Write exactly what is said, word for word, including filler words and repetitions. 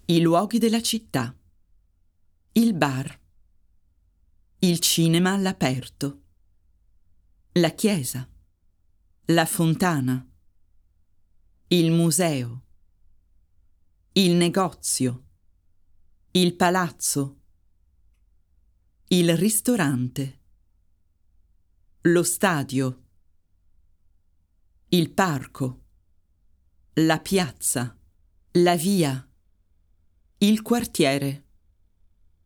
I luoghi della città. Il bar. Il cinema all'aperto. La chiesa. La fontana. Il museo. Il negozio. Il palazzo. Il ristorante. Lo stadio. Il parco. La piazza. La via. Il quartiere.